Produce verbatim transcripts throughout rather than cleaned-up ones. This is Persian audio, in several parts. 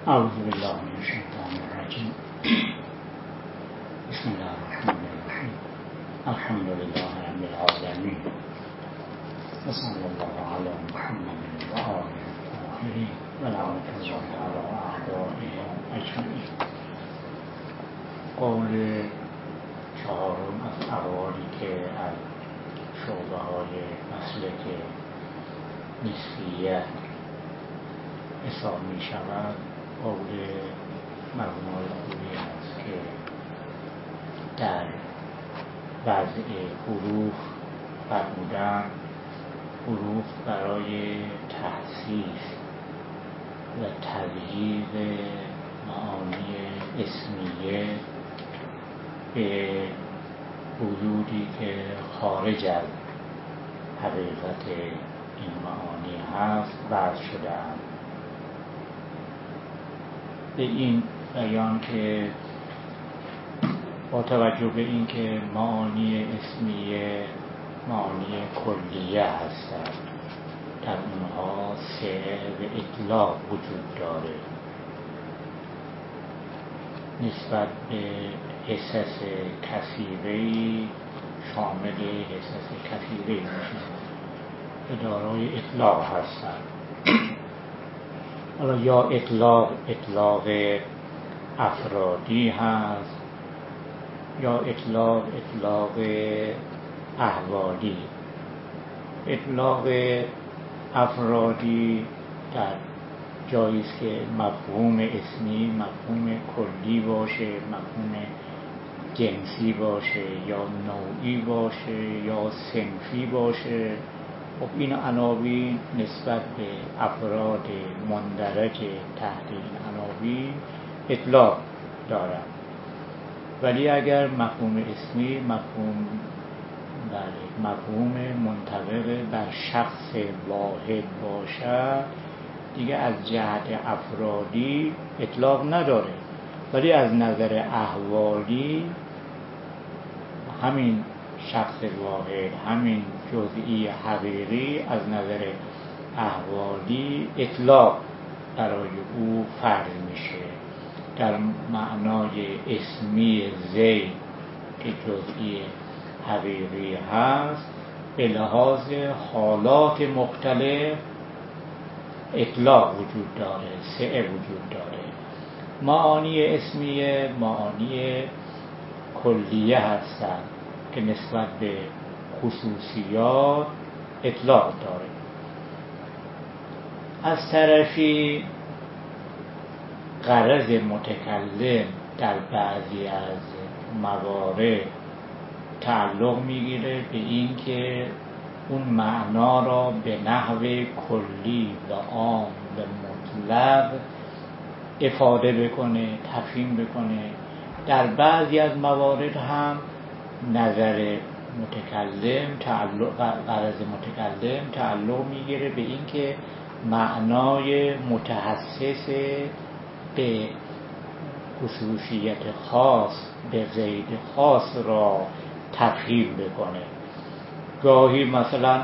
اعوذ بالله من الشیطان الرجیم. بسم الله الرحمن الرحیم. الحمد لله رب العالمین و صلی الله علی محمد و آله الطاهرین و لعنة الله علی اعدائهم اجمعین. قول چهارم از اقوالی که از شعبه های مسلک نسبیت حساب می شود، قول مرحوم خوبی است که در وضع حروف فرمودن حروف برای تحسیس و تغییر معانی اسمیه به وجودی که خارج از حقیقت این معانی هست وضع شده‌اند. به این بیان که با توجه به این که معانی اسمیه معانی کلیه هستند، در اونها سعه و اطلاق وجود داره نسبت به حسس کثیره‌ای شامل حسس کثیره‌ای میشن که دارای اطلاق هستند. حالا یا اطلاق اطلاق افرادی هست یا اطلاق اطلاق احوالی. اطلاق افرادی در جایی است که مفهوم اسمی مفهوم کلی باشه، مفهوم جنسی باشه یا نوعی باشه یا صنفی باشه. خب این عناوین نسبت به افراد مندرج تحت این عناوین اطلاق دارند، ولی اگر مفهوم اسمی مفهوم بله مفهوم منطبق بر شخص واحد باشد دیگه از جهت افرادی اطلاق نداره، ولی از نظر احوالی همین شخص واحد همین جزئی حقیقی از نظر احوالی اطلاق برای او فرض میشه. در معنای اسمی زید که جزئی حقیقی هست به لحاظ حالات مختلف اطلاق وجود داره، سعه وجود داره. معانی اسمیه معانی کلیه هستند که نسبت به خصوصیات اطلاق داره. از طرفی غرض متکلم در بعضی از موارد تعلق میگیره به این که اون معنا را به نحو کلی و عام و مطلق افاده بکنه، تفهیم بکنه. در بعضی از موارد هم نظر متکلم تعلق غرض متکلم تعلق میگیره به این که معنای متحسس به خصوصیت خاص به قید خاص را تفهیم بکنه. گاهی مثلا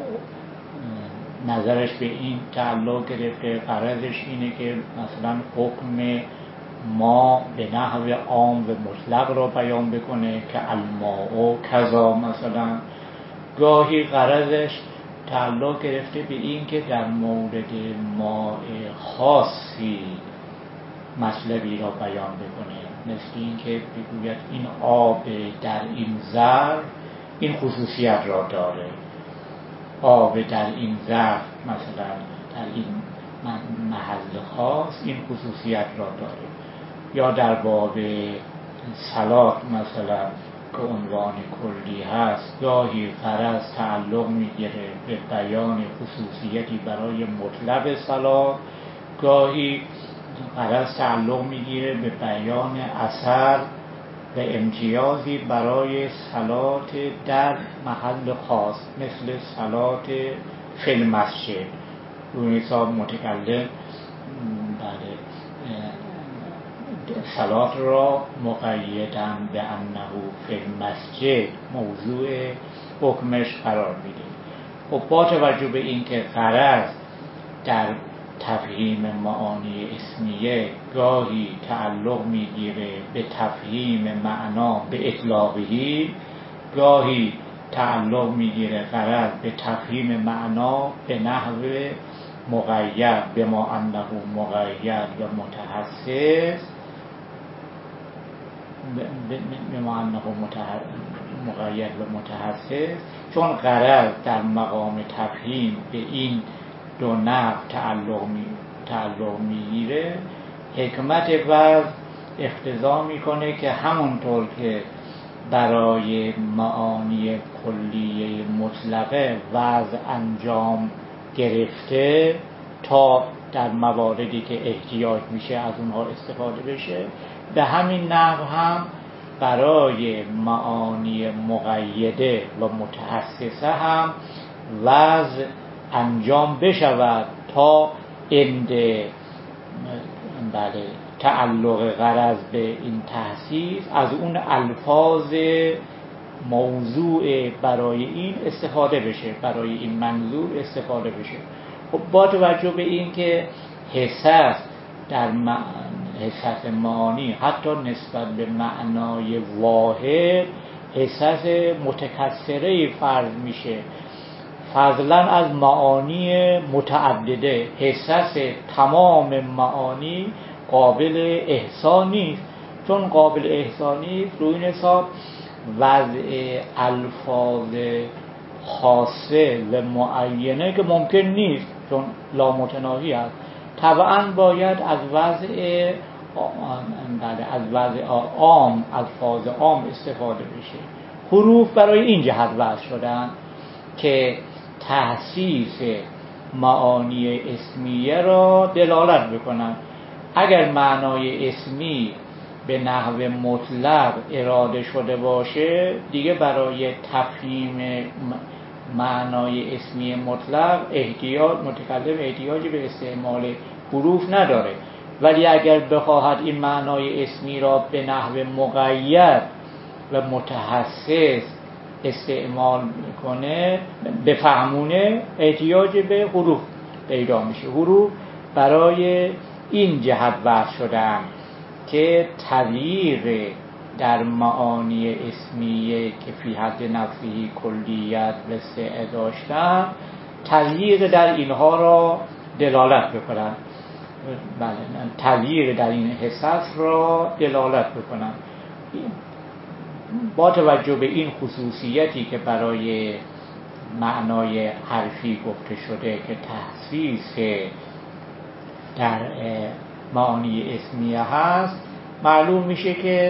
نظرش به این تعلق گرفته غرضش اینه که مثلا حکم ما به نحو عام و مطلق را بیان بکنه که الماء کذا مثلا. گاهی غرضش تعلق گرفته به این که در مورد ماء خاصی مطلبی را بیان بکنه، مثل این که بگوید این آب در این ظرف این خصوصیت را داره، آب در این ظرف مثلا در این محل خاص این خصوصیت را داره. یا در باب صلات مثلا که عنوان کلی هست گاهی غرض تعلق میگیره به بیان خصوصیتی برای مطلق صلات، گاهی غرض تعلق میگیره به بیان اثر و امتیازی برای صلات در محل خاص مثل صلات فی المسجد. اون حساب متکلم بله صلات را مقیدن به انه فی المسجد موضوع حکمش قرار میده. خب با توجه به این که غرض در تفهیم معانی اسمیه گاهی تعلق میگیره به تفهیم معنا به اطلاقی، گاهی تعلق میگیره غرض به تفهیم معنا به نحو مقید به ما انه مقید و متحسس به ما انه مقید و متحسس، چون غرض در مقام تفهیم به این دو نحو تعلق می تعلق میگیره، حکمت وضع اقتضا میکنه که همونطور که برای معانی کلیه مطلقه وضع انجام گرفته تا در مواردی که احتیاج میشه از اونها استفاده بشه، به همین نحو هم برای معانی مقیده و متحسسه هم وضع انجام بشود تا اند بله تعلق غرض به این تحسیس از اون الفاظ موضوع برای این استفاده بشه، برای این منظور استفاده بشه. خب با توجه به این که حساس در مع... حساس معانی حتی نسبت به معنای واحد حساس متکثره فرض میشه، فضلا از معانی متعدده. حساس تمام معانی قابل احسان نیست، چون قابل احسان نیست روی این حساب وضع الفاظ خاصه و معینه که ممکن نیست چون لامتناهی است، طبعا باید از وضع از وضع عام الفاظ عام استفاده بشه. حروف برای این جهت وضع شدن که تحسیس معانی اسمیه را دلالت بکنن. اگر معنای اسمی به نحو مطلق اراده شده باشه دیگه برای تفهیم معنای اسمی مطلق احتیاج متکلم احتیاجی به استعمال حروف نداره، ولی اگر بخواهد این معنای اسمی را به نحو مقید و متحسس استعمال کنه بفهمونه احتیاج به حروف پیدا میشه. حروف برای این جهت وضع شدن که تغییر در معانی اسمیه که فی حد نفسی کلیت و سعه داشتن تغییر در اینها را دلالت بکنن، بله تغییر در این حساس را دلالت بکنن. با توجه به این خصوصیتی که برای معنای حرفی گفته شده که تحسیس در معانی اسمیه هست، معلوم میشه که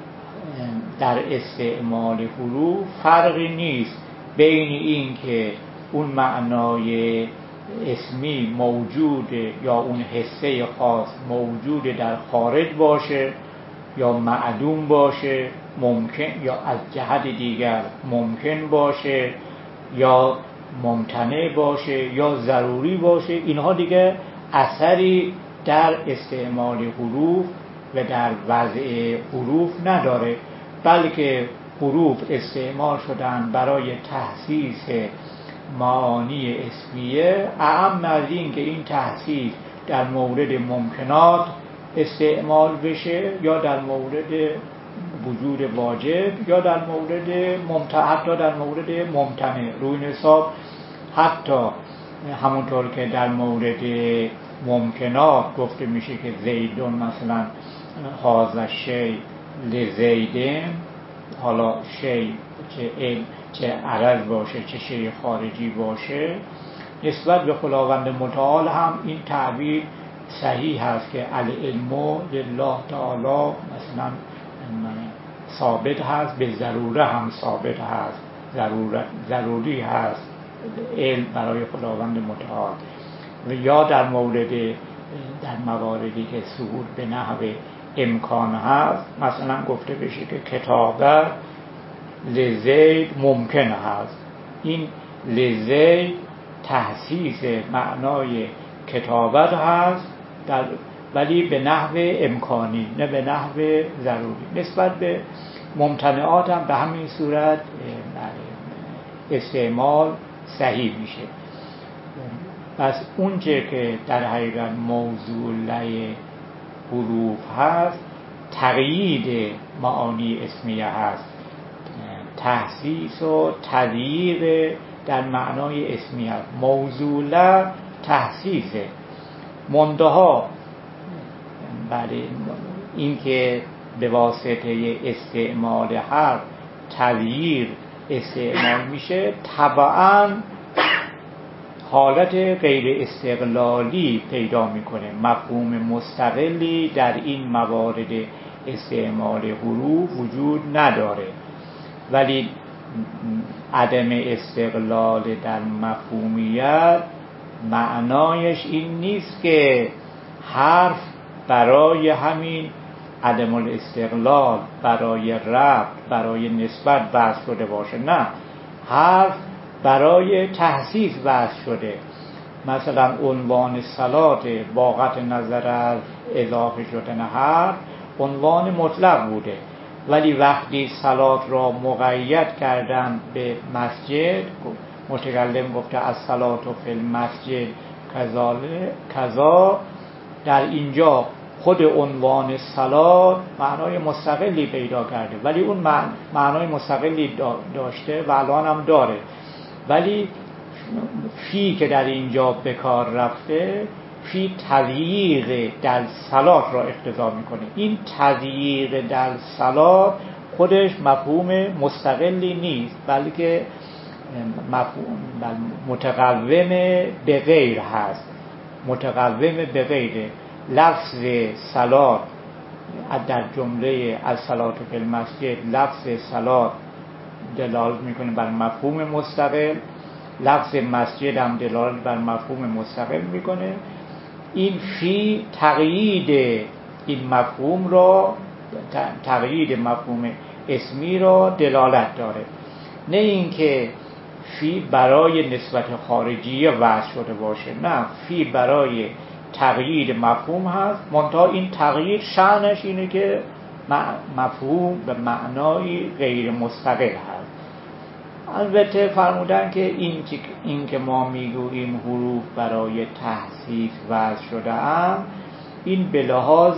در استعمال حروف فرقی نیست بین این که اون معنای اسمی موجود یا اون حسه خاص موجود در خارج باشه یا معدوم باشه، ممکن یا از جهت دیگر ممکن باشه یا ممتنع باشه یا ضروری باشه. اینها دیگه اثری در استعمال حروف و در وضع حروف نداره، بلکه حروف استعمال شدن برای تحسیس معانی اسمیه. اعم از این که این تحسیس در مورد ممکنات استعمال بشه یا در مورد وجود واجب یا در مورد ممتنع، حتی در مورد ممتنع. روی حساب حتی همونطور که در مورد ممکنات گفته میشه که زیدون مثلا هذا شی لزیدن، حالا شی چه چه عرض باشه چه شی خارجی باشه، نسبت به خداوند متعال هم این تعبیر صحیح هست که العلم لله تعالی مثلا ثابت هست، به ضروره هم ثابت هست، ضرورت ضروری هست علم برای خداوند متعال. و یا در مورد در مواردی که ثبوت به نحو امکان هست، مثلا گفته بشه که کتابت لزید ممکن هست، این لزید تحسیس معنای کتابت هست در ولی به نحو امکانی نه به نحو ضروری. نسبت به ممتنعات هم به همین صورت استعمال صحیح میشه. پس اونچه که در حقیقت موضوع لای حروف هست تقیید معانی اسمیه هست، تحسیس و تضییق در معنای اسمی هست. موضوع ل تحسیسه، منتها بله این که به واسطه استعمال حرف تغییر استعمال میشه طبعاً حالت غیر استقلالی پیدا میکنه، مفهوم مستقلی در این موارد استعمال حروف وجود نداره. ولی عدم استقلال در مفهومیت معنایش این نیست که حرف برای همین عدم الاستقلال، برای ربط، برای نسبت وضع شده باشه. نه، حرف برای تحسیس وضع شده. مثلا عنوان صلات با قطع نظر از اضافه شدن حرف عنوان مطلق بوده، ولی وقتی صلات را مقید کردن به مسجد، متکلم گفته از صلات فی المسجد کذا، در اینجا خود عنوان صلات معنای مستقلی پیدا کرده، ولی اون معنای مستقلی داشته و الان هم داره، ولی فی که در اینجا به کار رفته فی تضییق در صلات را اقتضا میکنه. این تضییق در صلات خودش مفهوم مستقلی نیست، بلکه مفهوم متقوم به غیر هست. متقوم به غیر لفظ صلات در جمله از صلات فی المسجد، لفظ صلات دلالت میکنه بر مفهوم مستقل، لفظ مسجد هم دلالت بر مفهوم مستقل میکنه. این فی تقیید این مفهوم را، تقیید مفهوم اسمی را دلالت داره، نه اینکه فی برای نسبت خارجی وضع شده باشه. نه، فی برای تقیید مفهوم هست، منتها این تقیید شأنش اینه که مفهوم به معنای غیر مستقل هست. البته فرمودن که این, این که ما میگوییم حروف برای تحسیس وضع شده ام، این به لحاظ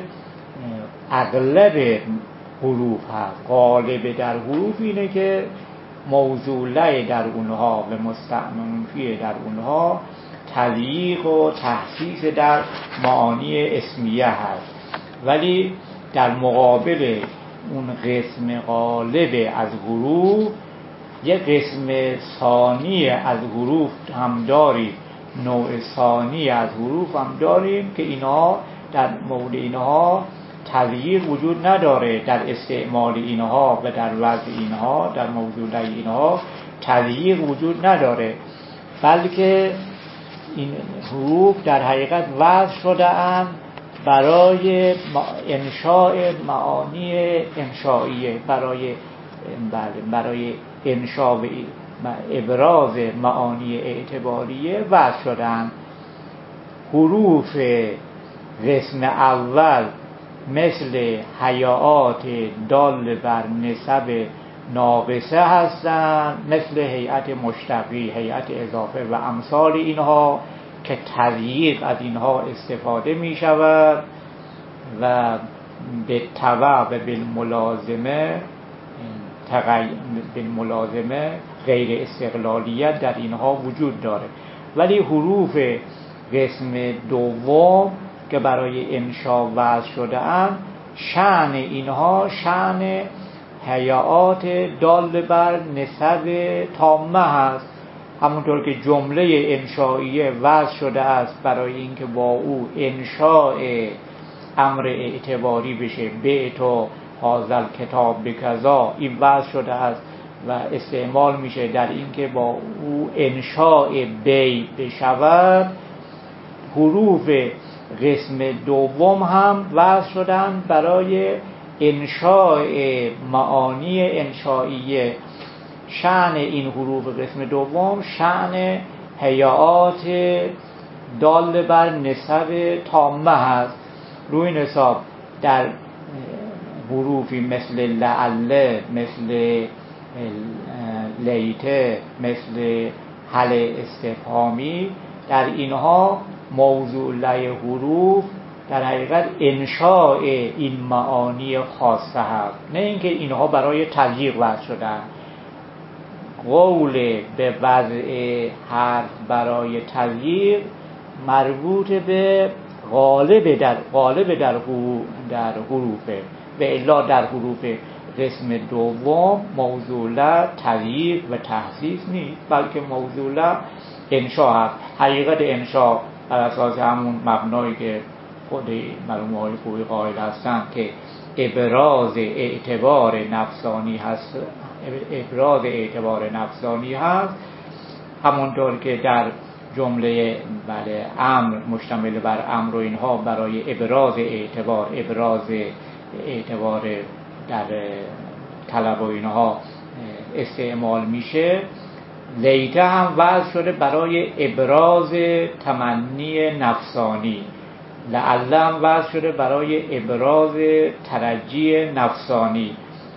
اغلب حروف هست. غالب در حروف اینه که موضوعه در اونها و مستعمل فیه در اونها تضییق و تحسیس در معانی اسمیه هست، ولی در مقابل اون قسم غالب از حروف یک قسم ثانی از حروف هم داریم، نوع ثانی از حروف هم داریم که اینها در مورد اینها تضییق وجود نداره، در استعمال اینها و در وضع اینها، در موضوع اینها تضییق وجود نداره، بلکه این حروف در حقیقت وضع شده اند برای انشاء معانی انشائیه، برای برای انشاء و ابراز معانی اعتباریه وضع شدن. حروف قسم اول مثل هیئات دال بر نسب ناقصه هستند، مثل هیئت مشتقی، هیئت اضافه و امثال اینها که تضییق از اینها استفاده می شود و به تبع و بالملازمه بالملازمه غیر استقلالیت در اینها وجود داره. ولی حروف قسم دوم که برای انشاء وضع شده اند، شأن اینها شأن هیئات دال بر نسب تامه هست، همونطور که جمله انشائیه وضع شده است برای اینکه با او انشاء امر اعتباری بشه، بعت هذا الکتاب بکذا، این وضع شده است و استعمال میشه در اینکه با او انشاء بی بشود. حروف قسم دوم هم وضع شدن برای انشاء معانی انشائیه. شأن این حروف قسم دوم شأن هیئات دال بر نسب تامه هست. روی این حساب در حروفی مثل لعل، مثل لیته، مثل حل استفهامی در اینها موضوع لای حروف در حقیقت انشاء این معانی خاصه هست، نه اینکه اینها برای تضییق وضع شدن. قول به وضع حرف برای تضییق مربوط به غالب در غالب در در حروفه، به الا در حروف قسم دوم موضوع لا تضییق و تخصیص نیست، بلکه موضوع لا انشاء هست. حقیقت انشاء بر اساس همون مبنایی که خود مرحوم های خوبی قائل هستند که ابراز اعتبار نفسانی هست، ابراز اعتبار نفسانی هست، همونطور که در جمله بله امر مشتمل بر امر و اینها برای ابراز اعتبار ابراز اعتبار در طلب و اینها استعمال میشه، لیته هم وضع شده برای ابراز تمنی نفسانی، لعل هم وضع شده برای ابراز ترجی نفسانی،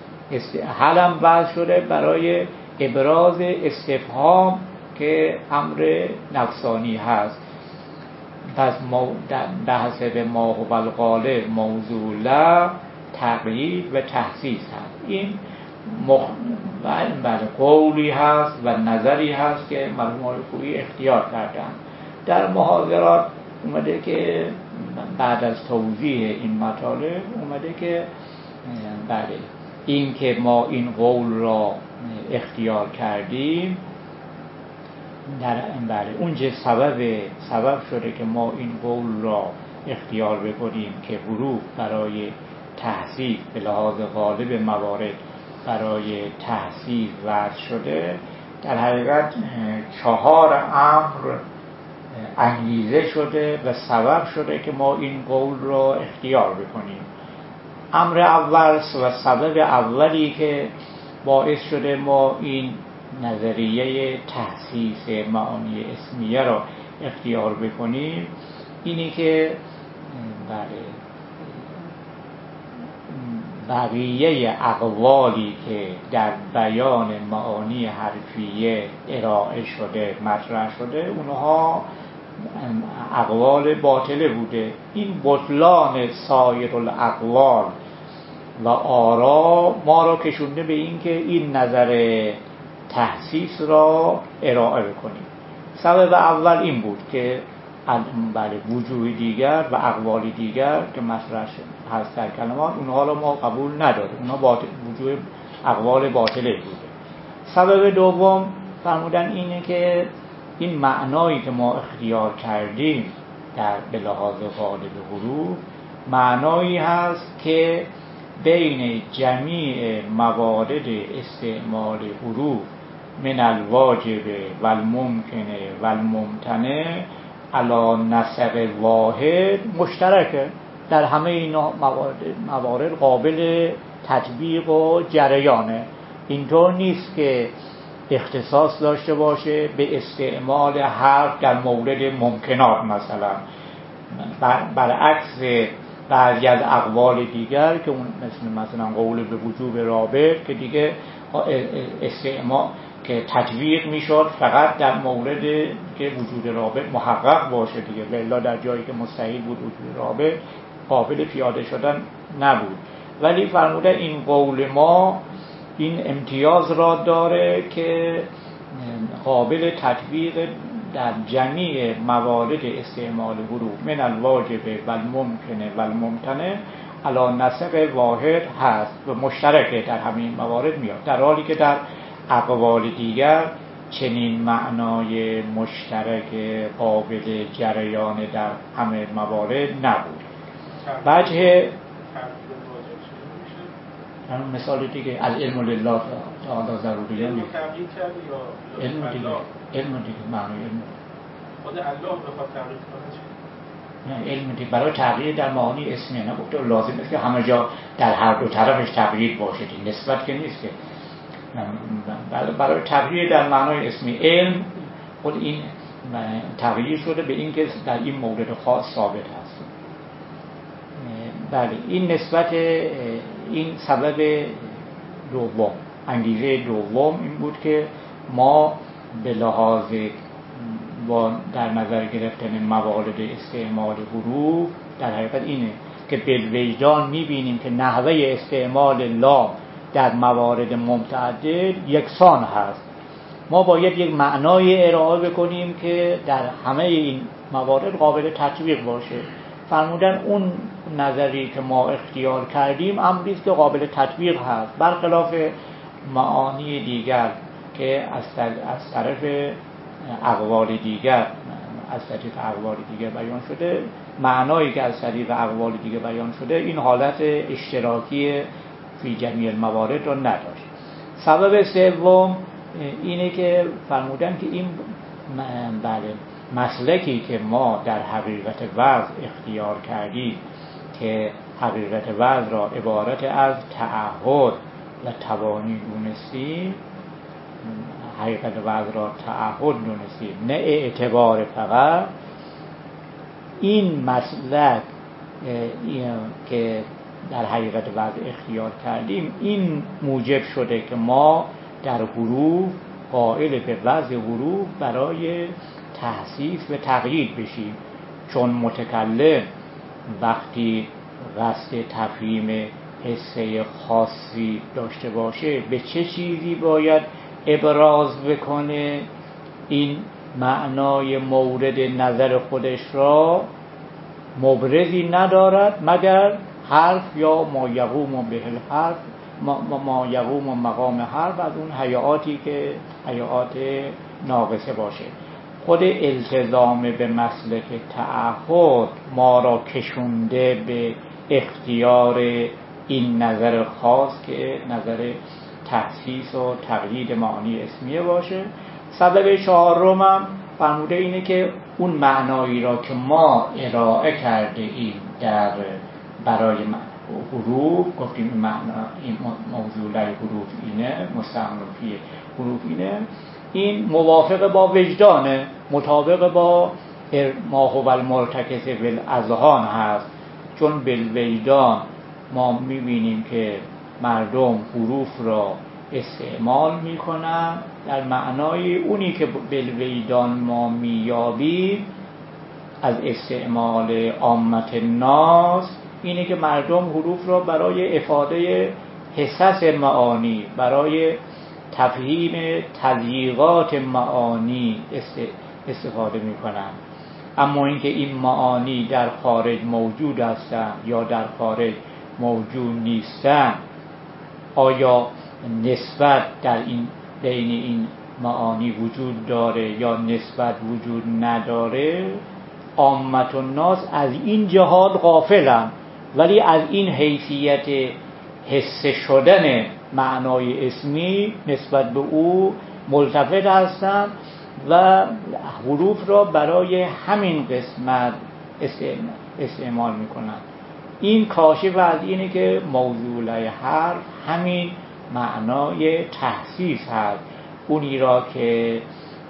هل هم وضع شده برای ابراز استفهام که امر نفسانی هست. پس به حسب ما هو الغالب موضوع لا تقیید و تخصیص هست. این مخ... بله قولی هست و نظری هست که مرحوم های خویی اختیار کردن. در محاضرات اومده که بعد از توضیح این مطالب اومده که بله این که ما این قول را اختیار کردیم در بله اونجا سبب سبب شده که ما این قول را اختیار بکنیم که حروف برای تحصیل به لحاظ غالب موارد برای تحصیل وضع شده، در حقیقت چهار امر انگیزه شده و سبب شده که ما این قول را اختیار بکنیم. امر اول و سبب اولی که باعث شده ما این نظریه تخصیص معانی اسمیه را اختیار بکنیم اینی که بله بقیه اقوالی که در بیان معانی حرفیه ارائه شده مطرح شده اونها اقوال باطله بوده. این بطلان سایر الاقوال و آرا ما را کشونده به این که این نظر تخصیص را ارائه بکنیم. سبب اول این بود که بله وجوه دیگر و اقوال دیگر که مطرح هست در کلمات اونها را ما قبول نداریم، اونها باطل، وجوه اقوال باطله بوده. سبب دوم فرمودن اینه که این معنایی که ما اختیار کردیم در به لحاظ غالب حروف معنایی هست که بین جمیع موارد استعمال حروف من الواجب و الممکنه و الممتنع علی نسق واحد مشترکه. در همه این موارد, موارد قابل تطبیق و جریانه. اینطور نیست که اختصاص داشته باشه به استعمال حرف در مورد ممکنات مثلا، برعکس بعضی از اقوال دیگر که اون مثل مثلا قول به وجوب رابط که دیگه استعمال که تطبیق میشد فقط در مورد که وجود رابط محقق باشه دیگه، بلا در جایی که مستحیل بود وجود رابط قابل پیاده شدن نبود. ولی فرموده این قول ما این امتیاز را داره که قابل تطبیق در جمیع موارد استعمال حروف من الواجب و الممکنه و الممتنع علی نسق واحد هست و مشترکه در همین موارد میاد، در حالی که در اقوال دیگر چنین معنای مشترک قابل جریان در همه موارد نبود. وجه همون مثال دیگه از علم لله تعالی ضروریه نیست. علم دیگه علم دیگه معنی علم خود الله بخواد تغییر کنه نه علم دیگه برای تغییر در معانی اسمیه نگفته لازم است که همه جا در هر دو طرفش تغییر باشه، نسبت که نیست که برای تغییر در معنای اسمی علم خود این تغییر شده به این که در این مورد خاص ثابت هست. بله این نسبت این سبب دوم، انگیزه دوم این بود که ما به لحاظ با در نظر گرفتن موارد استعمال حروف در حقیقت اینه که بالوجدان میبینیم که نحوه استعمال لام در موارد متعدد یکسان هست. ما باید یک معنای ارائه بکنیم که در همه این موارد قابل تطبیق باشه. فرمودن اون نظری که ما اختیار کردیم امری است که قابل تطبیق هست، برخلاف معانی دیگر که از طرف اقوال دیگر از طریق اقوال دیگر بیان شده. معنایی که از طریق اقوال دیگر بیان شده این حالت اشتراکی فی جمیع الموارد رو نداشت. سبب سوم اینه که فرمودن که این بله مسلکی که ما در حقیقت وضع اختیار کردیم که حقیقت وضع را عبارت از تعهد و توانی دونستیم، حقیقت وضع را تعهد دونستیم نه اعتبار فقط، این مسلک که در حقیقت وضع اختیار کردیم این موجب شده که ما در حروف قائل به وضع حروف برای تحسیس و تقیید بشیم. چون متکلم وقتی قصد تفهیم حسه خاصی داشته باشه به چه چیزی باید ابراز بکنه؟ این معنای مورد نظر خودش را مبرزی ندارد مگر حرف یا ما یقوم به الحرف ما, ما یقوم مقام حرف از اون حیاتی که حیات ناقصه باشه. خود التزام به مسلک تعهد ما را کشونده به اختیار این نظر خاص که نظر تخصیص و تقیید معانی اسمیه باشه. سبب چهارم هم فرموده اینه که اون معنایی را که ما ارائه کرده ایم در برای حروف، گفتیم این معنا این موضوع لای حروف اینه، مستعمل فی حروف اینه، این موافق با وجدانه، مطابق با ما هو المرتکز بالاذهان هست. چون بالوجدان ما میبینیم که مردم حروف را استعمال میکنن در معنای اونی که بالوجدان ما میابیم از استعمال عامت الناس، اینه که مردم حروف را برای افاده حسس معانی، برای تفهیم تضییقات معانی استفاده میکنن. اما اینکه این معانی در خارج موجود هستند یا در خارج موجود نیستند، آیا نسبت در این بین این معانی وجود داره یا نسبت وجود نداره، عامت الناس از این جهات غافلند، ولی از این حیثیت حس شدن معنای اسمی نسبت به او ملتفت هستند و حروف را برای همین قسمت استعمال میکنند. این کاشف از اینه که موضوع حرف همین معنای تحسیس هست، اونی را که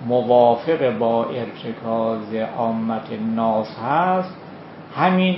موافق با ارتکاز عامت الناس هست همین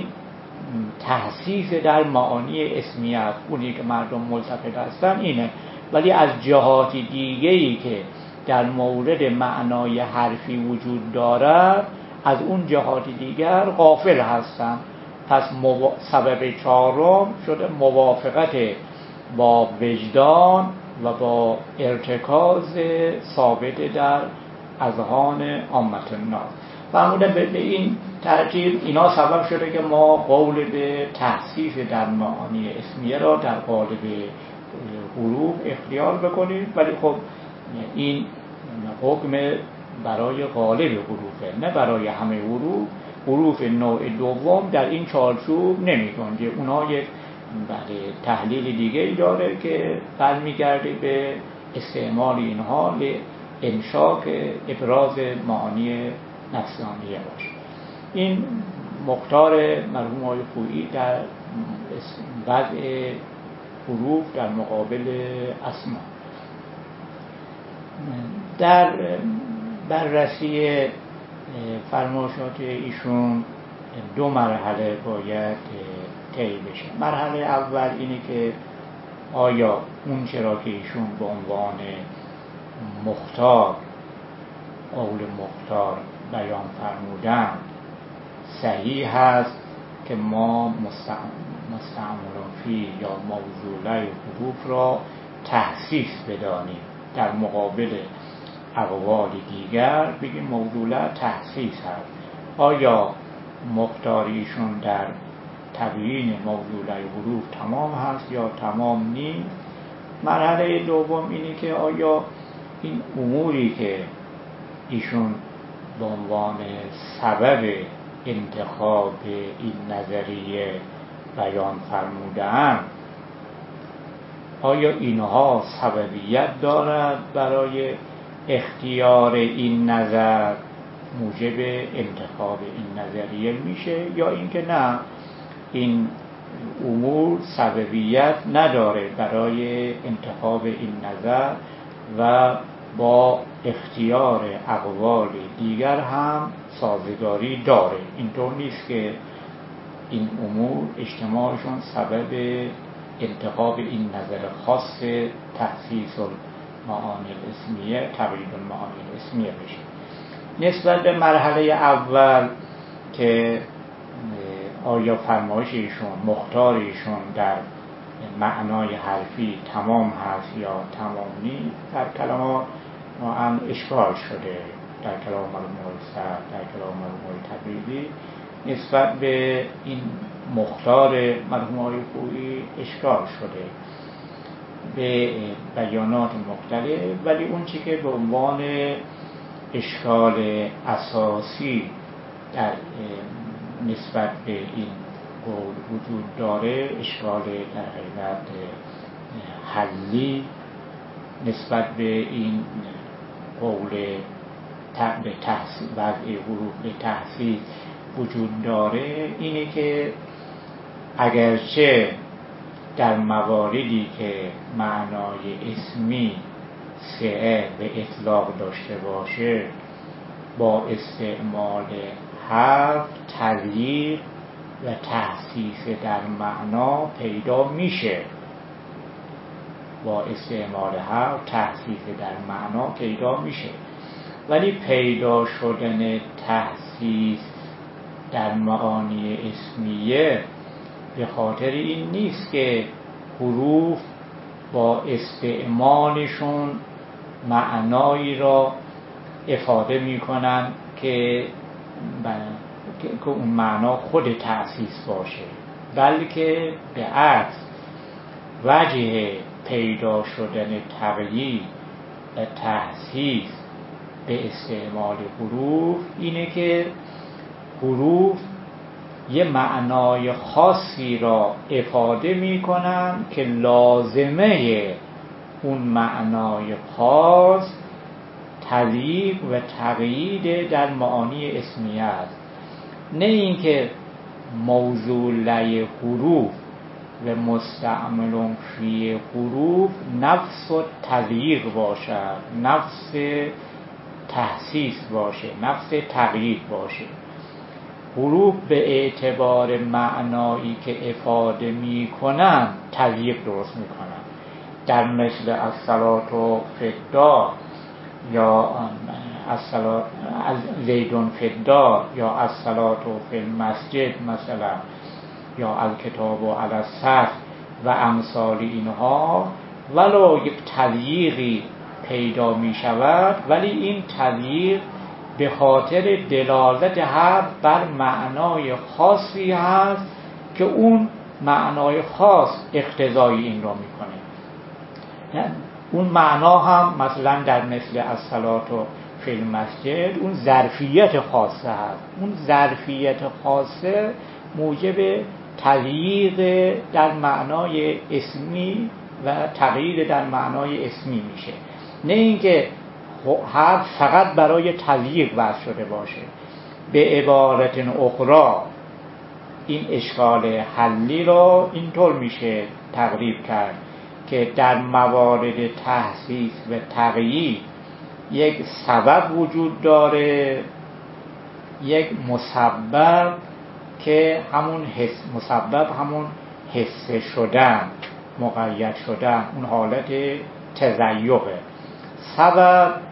تحسیس در معانی اسمی است، اونی که مردم ملتفت هستن اینه. ولی از جهات دیگه‌ای که در مورد معنای حرفی وجود دارد از اون جهات دیگر غافل هستند. پس مو... سبب چهارم شده موافقت با وجدان و با ارتکاز ثابت در اذهان عامت الناس. فرمودن به این ترتیب اینا سبب شده که ما قول به تحسیس در معانی اسمیه را در قالب حروف اختیار بکنیم، ولی خب این حکم برای غالب حروفه، نه برای همه حروف. حروف نوع دوم در این چارچوب نمی‌گنجه، اونها یک تحلیل دیگه ای داره که برمیگرده به استعمال اینها لانشاء ابراز معانی نفسانیه باشه. این مختار مرحوم آقای خویی در وضع حروف در مقابل اسما. در بررسی فرمایشات ایشون دو مرحله باید طی بشه. مرحله اول اینه که آیا اون چرا که ایشون به عنوان مختار قول مختار بیان فرمودن صحیح هست که ما مستعمل فی یا موصوله حروف را تخصیص بدانیم، در مقابل اقوال دیگر بگیم موصوله تخصیص هست. آیا مختاریشون در تبیین موصوله حروف تمام هست یا تمام نیست؟ مرحله دوم اینه که آیا این اموری که ایشون به عنوان سبب انتخاب این نظریه بیان فرمودن، آیا اینها سببیت دارد برای اختیار این نظر، موجب انتخاب این نظریه میشه، یا اینکه نه، این امور سببیت نداره برای انتخاب این نظر و با اختیار اقوال دیگر هم سازگاری داره. اینطور نیست که این امور اجتماعشون سبب انتخاب این نظر خاص تخصیص المعانی الاسمیه، تقیید المعانی الاسمیه بشه. نسبت به مرحله اول که آیا فرمایش ایشون، مختار ایشون در معنای حرفی تمام هست یا تمام نیست، در کلمات نوعاً اشکال شده، در کلام مرحوم سعد، در کلام مرحوم تبریزی نسبت به این مختار مرحوم آقای خویی اشکال شده به بیانات مختلف، ولی اون چی که به عنوان اشکال اساسی در نسبت به این قول وجود داره، اشکال در حقیقت حلی نسبت به این قول به تحصیل وضع حروف به تحصیل وجود داره، اینه که اگرچه در مواردی که معنای اسمی سعه به اطلاق داشته باشه با استعمال حرف تغییر و تحسیس در معنا پیدا میشه، با استعمال حرف تحسیس در معنا پیدا میشه، ولی پیدا شدن تحسیس در معانی اسمیه به خاطر این نیست که حروف با استعمالشون معنایی را افاده میکنن که که اون معنا خود تأسیس باشه، بلکه به عکس وجه پیدا شدن تغییر و تحسیس به استعمال حروف اینه که حروف یه معنای خاصی را افاده میکنن که لازمه اون معنای خاص تضییق و تقیید در معانی اسمیه است، نه اینکه موصوله حروف و مستعمل فی حروف نفس و تضییق باشد، نفس تحسیس باشه، نفس تقیید باشه. حروف به اعتبار معنایی که افاده میکنن تضییق درست میکنن، در مثل الصلاة و فدا یا الصلاة زیدون فدا یا الصلاة فی المسجد مثلا، یا الکتاب و علی السطح و امثال اینها، ولو یک تضییقی پیدا می شود، ولی این تضییق به خاطر دلالت حرف بر معنای خاصی هست که اون معنای خاص اقتضای این را میکنه. اون معنا هم مثلا در مثل الصلاة فی المسجد اون ظرفیت خاصه هست، اون ظرفیت خاصه موجب تغییر در معنای اسمی و تغییر در معنای اسمی میشه، نه اینکه حرف فقط برای تضییق وضع شده باشه. به عبارت اخرى این اشکال حلی را اینطور میشه تقریب کرد که در موارد تحسیس و تغییر یک سبب وجود داره، یک مسبب که همون حس، مسبب همون حس شدن، مقید شدن، اون حالت تزیقه. سبب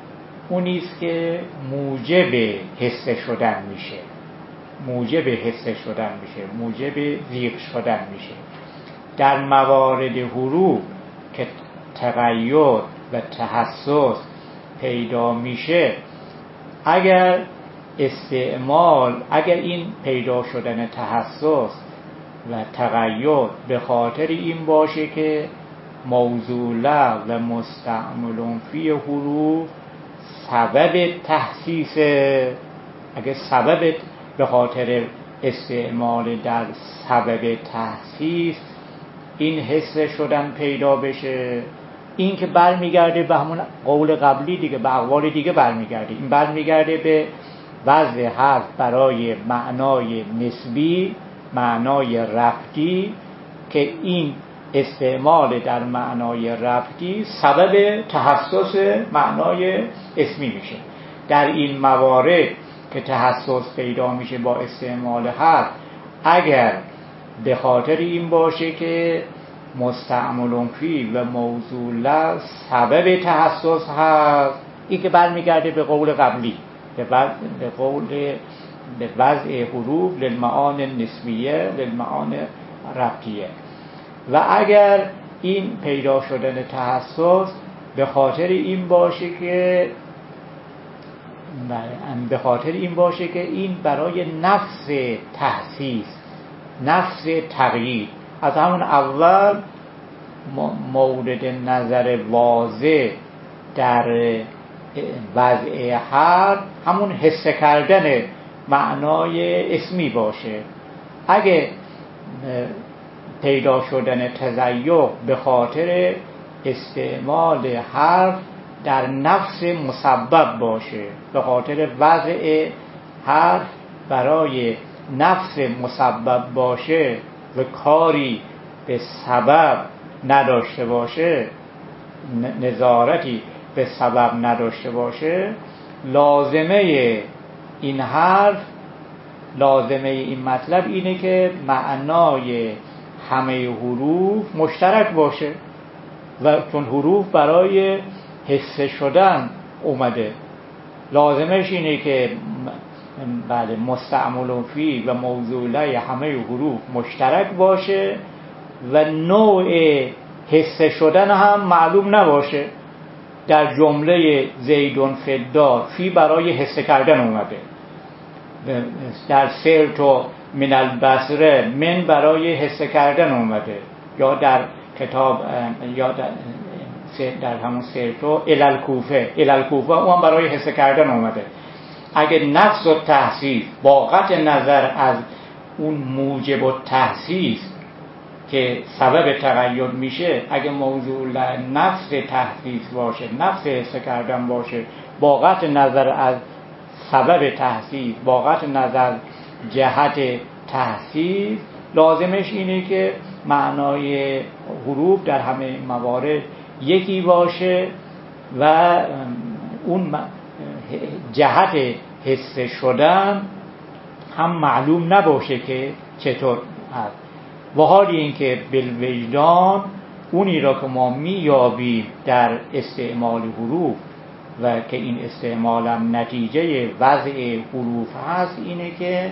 اونیست که موجب حس شدن میشه، موجب حس شدن میشه، موجب ذیق شدن میشه. در موارد حروف که تغییر و تحسس پیدا میشه، اگر استعمال اگر این پیدا شدن تحسس و تغییر به خاطر این باشه که موصوله و مستعمل فی حروف سبب تحسیس، اگر سبب به خاطر استعمال در سبب تحسیس این حس شدن پیدا بشه، این که برمیگرده به همون قول قبلی دیگه، به اقوال دیگه برمیگرده. این برمیگرده به وضع حرف برای معنای نسبی، معنای رفتی، که این استعمال در معنای رفتی سبب تحسس معنای اسمی میشه. در این موارد که تحسس پیدا میشه با استعمال حرف، اگر به خاطر این باشه که مستعمل فی و موصوله سبب تحسس هست، این که برمیگرده به قول قبلی، به قول به وضع حروف للمعان نسبیه للمعان ربطیه. و اگر این پیدا شدن تحسس به خاطر این باشه که به خاطر این باشه که این برای نفس تحسیس، نفس تغییر، از همون اول مورد نظر واضح در وضع حرف همون حس کردن معنای اسمی باشه. اگه پیدا شدن تزیع به خاطر استعمال حرف در نفس مسبب باشه، به خاطر وضع حرف برای نفس مسبب باشه و کاری به سبب نداشته باشه، نظارتی به سبب نداشته باشه، لازمه این حرف، لازمه این مطلب اینه که معنای همه حروف مشترک باشه، و چون حروف برای حس شدن اومده، لازمش اینه که بله مستعمل فی و موصوله همه حروف مشترک باشه و نوع حس شدن هم معلوم نباشه. در جمله زیدون فدار فی برای حس کردن اومده، در سرتو من البصره من برای حس کردن اومده، یا در کتاب یا در, در همون سرتو الالکوفه الالکوفه اون برای حس کردن اومده. اگه نفس و تحسیس با قطع نظر از اون موجب و تحسیس که سبب تغییر میشه، اگه موضوع نفس تحسیس باشه، نفس حس کردن باشه، با قطع نظر از سبب تحسیس، با قطع نظر جهت تحسیس، لازمش اینه که معنای حروف در همه موارد یکی باشه و اون جهت حس شدن هم معلوم نباشه که چطور هست. و حالی این که بالوجدان اونی را که ما میابیم در استعمال حروف و که این استعمال هم نتیجه وضع حروف هست، اینه که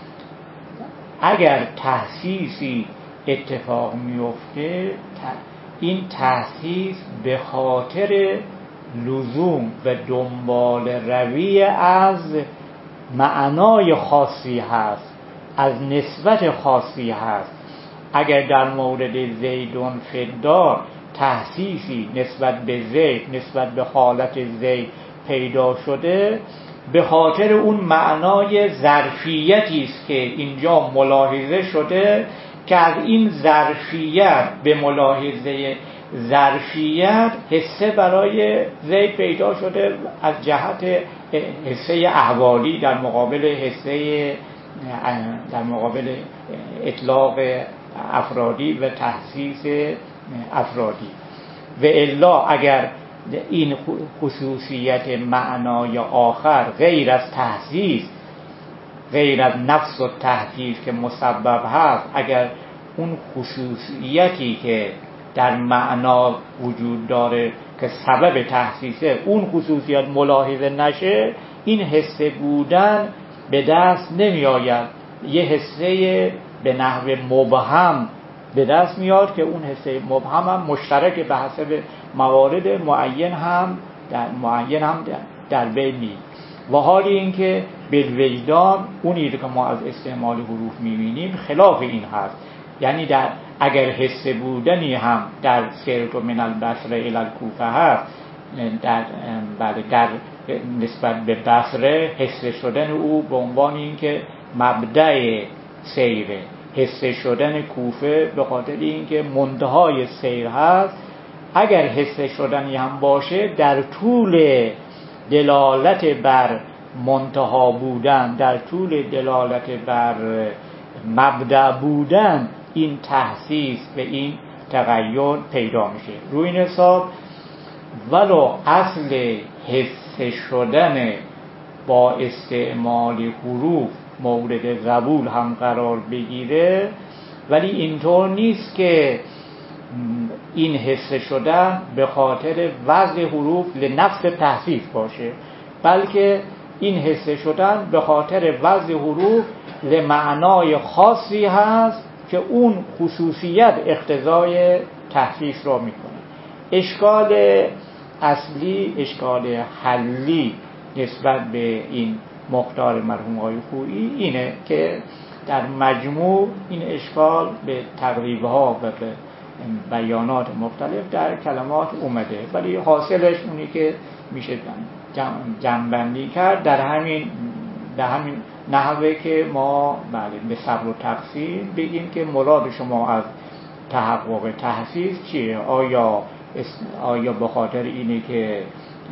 اگر تحسیسی اتفاق میفته، این تحسیس به خاطر لزوم و دنبال روی از معنای خاصی هست، از نسبت خاصی هست. اگر در مورد زیدون فدار تحسیسی نسبت به زید، نسبت به حالت زید پیدا شده، به خاطر اون معنای ظرفیتی است که اینجا ملاحظه شده، که از این ظرفیت به ملاحظه ظرفیت حسه برای زید پیدا شده از جهت حسه احوالی در مقابل حسه در مقابل اطلاق افرادی و تحسیس افرادی. و الا اگر این خصوصیت معنای آخر غیر از تحسیس، غیر از نفس و تحسیس که مسبب هست، اگر اون خصوصیتی که در معنا وجود داره که سبب تحسیس اون خصوصیات ملاحظه نشه، این حسه بودن به دست نمی آید. یه حسه به نحو مبهم به دست میاد که اون حسه مبهم هم مشترک به حسب موارد معین هم در معین هم در, در بین نیست. و حال این که بالوجدان اونی که ما از استعمال حروف میبینیم خلاف این هست. یعنی در اگر حسه بودنی هم در سیرت من البصره الی الکوفه هست، در بله در نسبت به بصره حسه شدن او به عنوان این که مبدأ سیره، حسه شدن کوفه به خاطر اینکه منتهای سیر هست. اگر حسه شدنی هم باشه در طول دلالت بر منتها بودن، در طول دلالت بر مبدأ بودن، این تحسیس و این تغییر پیدا میشه. روی این حساب ولو اصل حسه شدن با استعمال حروف مورد قبول هم قرار بگیره، ولی اینطور نیست که این حسه شدن به خاطر وضع حروف لنفس تحسیس باشه، بلکه این حسه شدن به خاطر وضع حروف لمعنای خاصی هست که اون خصوصیت اقتضای تحسیس را میکنه. اشکال اصلی، اشکال حلی نسبت به این مقدار مرحوم آقای خویی اینه که در مجموع این اشکال به تقریب‌ها و به بیانات مختلف در کلمات اومده، ولی حاصلش اونی که میشه جمع‌بندی کرد در همین در همین نحوه که ما بله به صبر و تقسیم بگیم که مراد شما از تحقق تحسیس چیه؟ آیا آیا به خاطر اینه که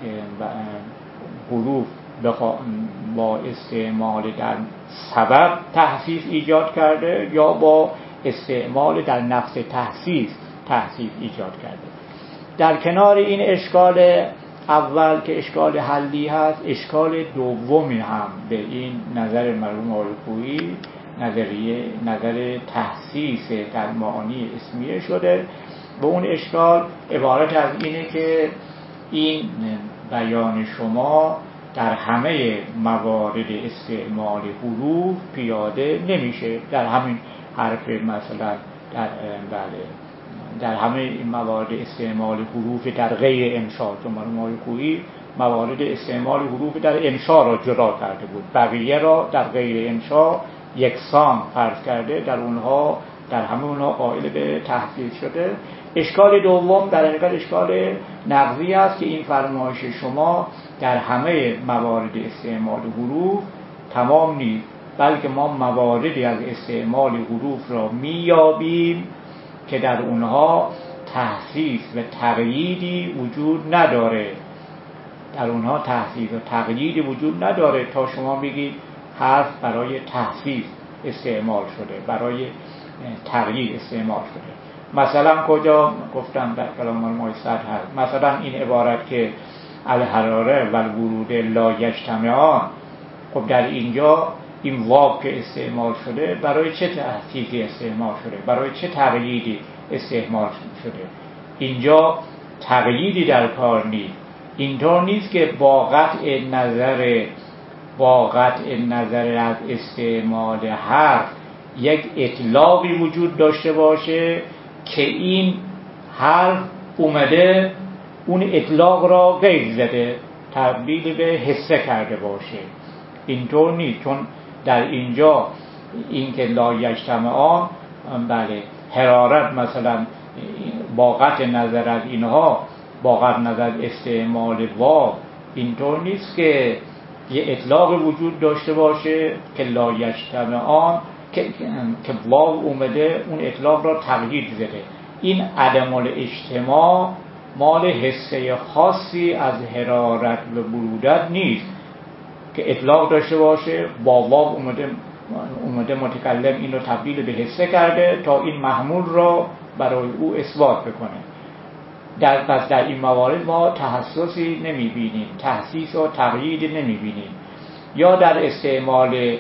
حروف با استعمال در سبب تحسیس ایجاد کرده یا با استعمال در نفس تحسیس تحسیس ایجاد کرده؟ در کنار این اشکال اول که اشکال حلی هست، اشکال دومی هم به این نظر مرحوم آقای خویی، نظریه نظر تحسیس در معانی اسمیه شده. به اون اشکال عبارت از اینه که این بیان شما در همه موارد استعمال حروف پیاده نمیشه. در همین حرف مثلا در بله در همه این موارد استعمال حروف در غیر انشاء، چون مرحوم خویی موارد استعمال حروف در انشاء را جدا کرده بود، بقیه را در غیر انشاء یکسان فرض کرده، در اونها در همه اونها قائل به تحسیس شده. اشکال دوم در حقیقت اشکال نقضی است که این فرمایش شما در همه موارد استعمال حروف تمام نیست، بلکه ما مواردی از استعمال حروف را میابیم که در اونها تحسیس و تقییدی وجود نداره. در اونها تحسیس و تقییدی وجود نداره تا شما بگید حرف برای تحسیس استعمال شده، برای تقیید استعمال شده. مثلا کجا گفتم در کلام مرحوم صدر هست، مثلا این عبارت که الحراره و الورود لا یجتمعان، خب در اینجا این واو که استعمال شده برای چه تحسیسی استعمال شده، برای چه تقییدی استعمال شده؟ اینجا تقییدی در کار نیست. اینطور نیست که با قطع نظر با قطع نظر از استعمال حرف یک اطلاقی وجود داشته باشه که این حرف اومده اون اطلاق را غیر زده، تبدیل به حسه کرده باشه. اینطور نیست، چون در اینجا این که لا یجتمعان، بله حرارت مثلا با قطع نظر از اینها، با قطع نظر استعمال واو، اینطور نیست که یه اطلاق وجود داشته باشه که لا یجتمعان که که واو اومده اون اطلاق را تغییر زده. این عدم الاجتماع مال حسه خاصی از حرارت و برودت نیست که اطلاق داشته باشه با واو اومده اومده متکلم این رو تبدیل به حسه کرده تا این محمول را برای او اثبات بکنه. در پس در این موارد ما تحسسی نمیبینیم، تحسیس و تقیید نمیبینیم. یا در استعمال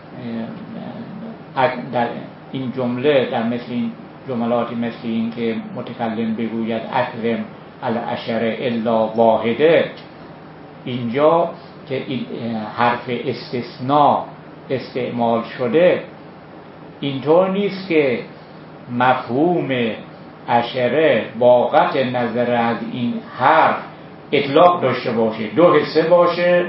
در این جمله، در مثل این جملاتی مثل این که متکلم بگوید اکرم العشره الا واحده، اینجا که این حرف استثناء استعمال شده اینطور نیست که مفهوم عشره با قطع نظر از این حرف اطلاق داشته باشه، دو حصه باشه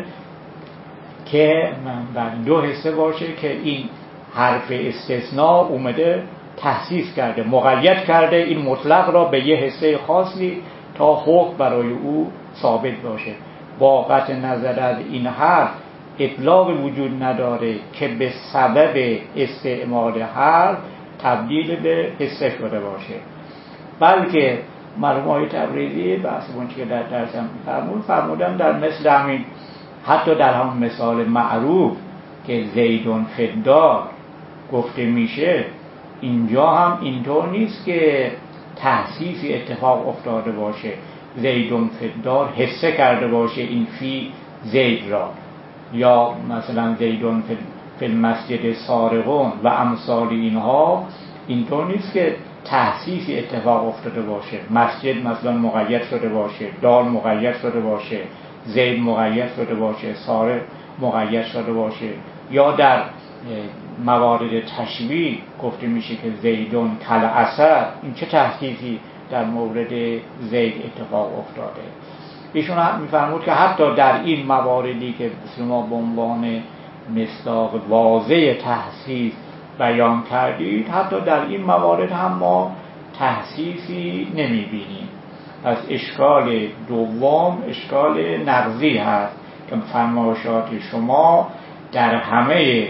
که من دو حصه باشه که این حرف استثناء اومده تخصیص کرده، مقید کرده این مطلق را به یه حصه خاصی تا حکم برای او ثابت باشه. با قطع نظر از این حرف اطلاق وجود نداره که به سبب استعمال حرف تبدیل به حصه شده باشه، بلکه مرحوم آقای تبریزی بحث اون که در درسم فرمود فرمودن در مثل همین، حتی در همون مثال معروف که زیدون فدار گفته میشه، اینجا هم اینطور نیست که تحسیسی اتفاق افتاده باشه، زیدون فدار حصه کرده باشه این فی زید را، یا مثلا زیدون فی المسجد سارقون و امثال اینها، اینطور نیست که تحسیسی اتفاق افتاده باشه، مسجد مثلا مقید شده باشه، دار مقید شده باشه، زید مقید شده باشه، سارق مقید شده باشه، یا در موارد تشبیه گفته میشه که زیدون کل اثر، این چه تحسیسی در مورد زید اتفاق افتاده. ایشون هم میفرمود که حتی در این مواردی که شما به عنوان مصداق واضح تحسیس بیان کردید، حتی در این موارد هم ما تحسیسی نمیبینیم. پس اشکال دوم اشکال نقضی هست که فرمایشات شما در همه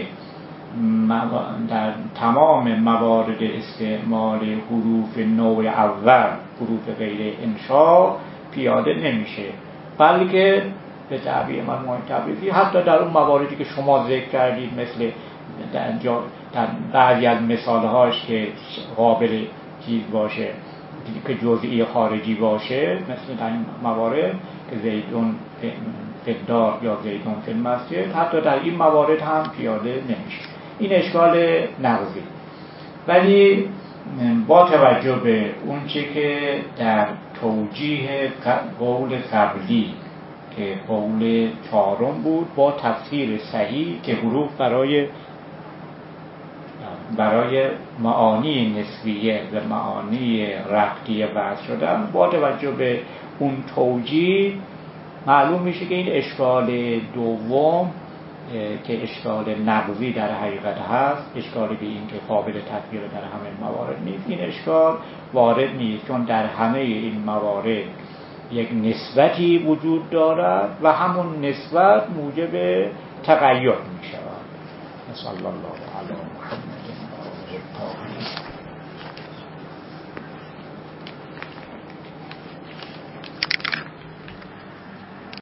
در تمام موارد استعمال حروف نوع اول، حروف غیر انشاء پیاده نمیشه، بلکه به تعبیر مرحوم تبریزی حتی در اون مواردی که شما ذکر کردید، مثل در, جا در بعضی از مثالهاش که قابل چیز باشه که جزئی خارجی باشه، مثل در این موارد که زیدون فدار یا زیدون فی المسجد، حتی در این موارد هم پیاده نمیشه. این اشکال نقضی. ولی با توجه به اون چه که در توجیه قول قبلی که قول چهارم بود با تفسیر صحیح که حروف برای برای معانی نسبیه و معانی ربطیه بحث شدن، با توجه به اون توجیه معلوم میشه که این اشکال دوم که اشکال نقضی در حقیقت هست، اشکالی به این که قابل تطبیق در همه موارد نیست، این اشکال وارد نیست، چون در همه این موارد یک نسبتی وجود دارد و همون نسبت موجب تغییر می شود. صلی الله علی محمد و آله الطاهرین.